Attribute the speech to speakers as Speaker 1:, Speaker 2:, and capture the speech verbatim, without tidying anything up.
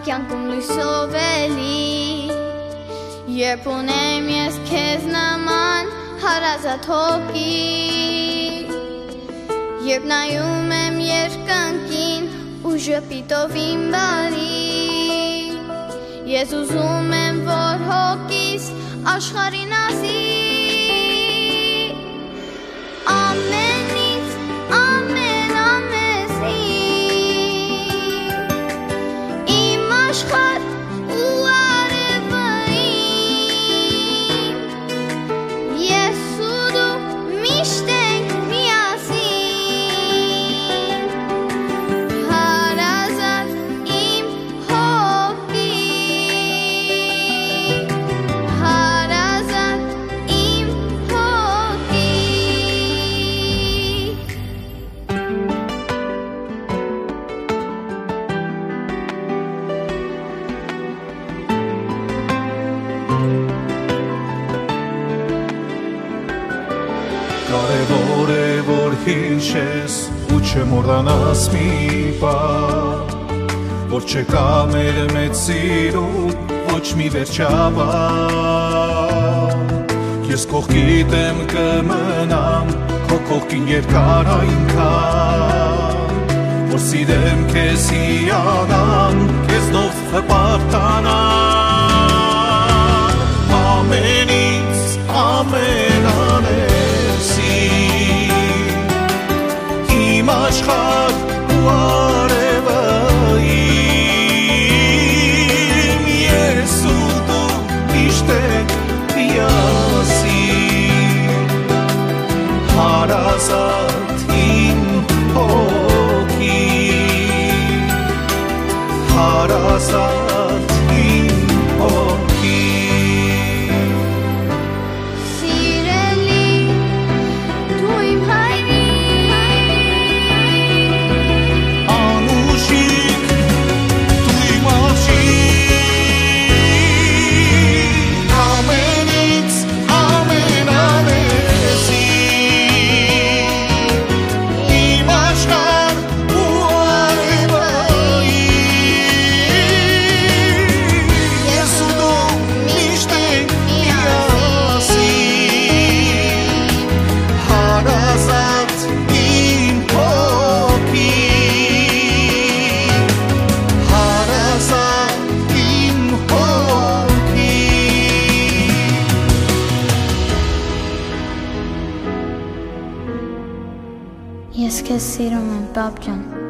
Speaker 1: կյանքում լույսով էլի Երբ ունեմ ես քեզ նման հարազատ հոգի Երբ նայում եմ երկնքին ու ժպիտով իմ բարի Ես ուզում եմ որ հոգիս աշխարհին ասի Ամենից ամեն ամեզին Իմ աշխարհ ու արևը իմ Ես ու դու միշտ ենք միասին Հարազատ իմ հոգի Հարազատ իմ հոգի
Speaker 2: Կարևոր է որ հիշես ու չմոռանաս մի բան Որ չկա մեր մեծ սիրուն ոչ մի վերջաբան Ես կողքիդ եմ կմնամ քո կողքին երկար այնքան Որ սիրեմ քեզ հիանամ քեզնով հպարտանամ Ամենից ամեն Իմ աշխարհ ու արևը իմ Ես ու դու միշտ ենք միասին Հարազատ իմ հոգի Հարազատ իմ հոգի
Speaker 1: Սիրելի դու իմ Ես քեզ սիրում եմ, պապ ջան